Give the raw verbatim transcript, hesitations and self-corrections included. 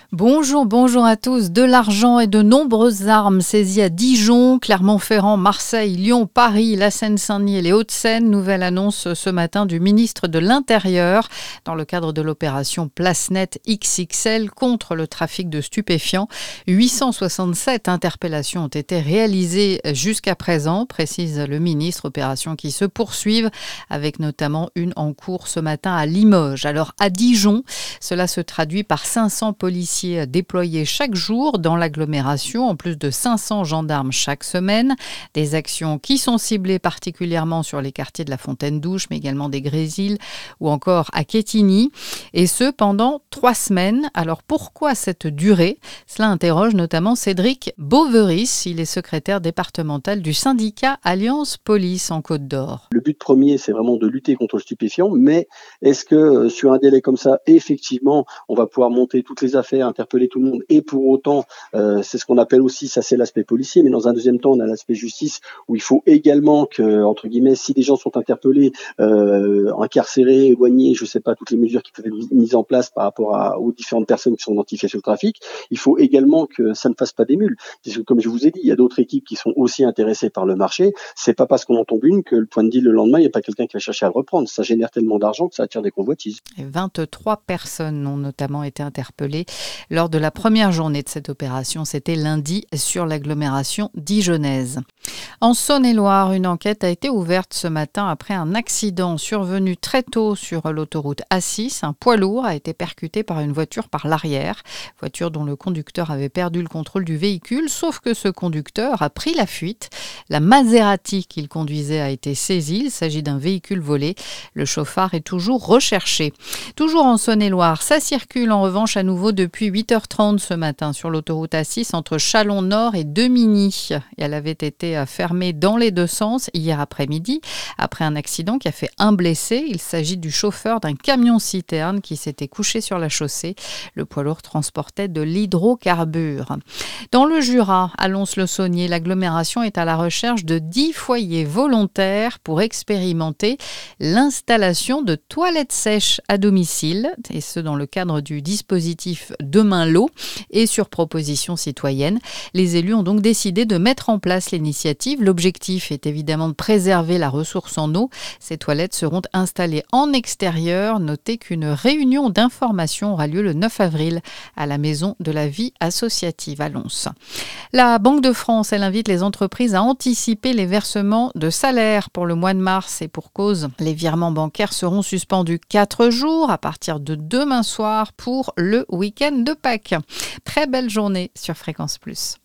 Bonjour, bonjour à tous. De l'argent et de nombreuses armes saisies à Dijon, Clermont-Ferrand, Marseille, Lyon, Paris, la Seine-Saint-Denis et les Hauts-de-Seine. Nouvelle annonce ce matin du ministre de l'Intérieur dans le cadre de l'opération Place Nette X X L contre le trafic de stupéfiants. huit cent soixante-sept interpellations ont été réalisées jusqu'à présent, précise le ministre. Opérations qui se poursuivent avec notamment une en cours ce matin à Limoges. Alors à Dijon, cela se traduit par cinq cents policiers déployés chaque jour dans l'agglomération, en plus de cinq cents gendarmes chaque semaine. Des actions qui sont ciblées particulièrement sur les quartiers de la Fontaine-Douche, mais également des Grésilles ou encore à Quetigny. Et ce, pendant trois semaines. Alors pourquoi cette durée ? Cela interroge notamment Cédric Boveris. Il est secrétaire départemental du syndicat Alliance Police en Côte d'Or. Le but premier, c'est vraiment de lutter contre le stupéfiant, mais est-ce que euh, sur un délai comme ça, effectivement, on va pouvoir monter toutes les affaires, interpeller tout le monde, et pour autant, euh, c'est ce qu'on appelle aussi, ça c'est l'aspect policier, mais dans un deuxième temps, on a l'aspect justice, où il faut également que, entre guillemets, si des gens sont interpellés, euh, incarcérés, éloignés, je ne sais pas, toutes les mesures qui peuvent être mises en place par rapport à, aux différentes personnes qui sont identifiées sur le trafic, il faut également que ça ne fasse pas des mules. Parce que, comme je vous ai dit, il y a d'autres équipes qui sont aussi intéressées par le marché. C'est pas parce qu'on en tombe une que le point de deal le lendemain, il n'y a pas quelqu'un qui va chercher à le reprendre. Ça génère tellement d'argent que ça attire des convoitises. Et vingt-trois personnes ont notamment été interpellées lors de la première journée de cette opération. C'était lundi sur l'agglomération dijonnaise. En Saône-et-Loire, une enquête a été ouverte ce matin après un accident survenu très tôt sur l'autoroute A six. Un poids lourd a été percuté par une voiture par l'arrière, voiture dont le conducteur avait perdu le contrôle du véhicule, sauf que ce conducteur a pris la fuite. La Maserati qu'il conduisait a été saisie. Il s'agit d'un véhicule volé. Le chauffard est toujours recherché. Toujours en Saône-et-Loire, ça circule en revanche à nouveau depuis huit heures trente ce matin sur l'autoroute A six entre Châlons-Nord et Demigny. Elle avait été fermée dans les deux sens hier après-midi après un accident qui a fait un blessé. Il s'agit du chauffeur d'un camion-citerne qui s'était couché sur la chaussée. Le poids lourd transportait de l'hydrocarbure. Dans le Jura, à Lons-le-Saunier, l'agglomération est à la recherche de dix foyers volontaires pour expérimenter l'installation de toilettes sèches à domicile, et ce dans le cadre du dispositif Demain l'eau et sur proposition citoyenne. Les élus ont donc décidé de mettre en place l'initiative. L'objectif est évidemment de préserver la ressource en eau. Ces toilettes seront installées en extérieur. Notez qu'une réunion d'information aura lieu le neuf avril à la Maison de la Vie Associative à Lons. La Banque de France, elle invite les entreprises à anticiper les versements de salaire pour le mois de mars et pour cause, les virements bancaires seront suspendus quatre jours à partir de demain soir pour le week-end de Pâques. Très belle journée sur Fréquence Plus.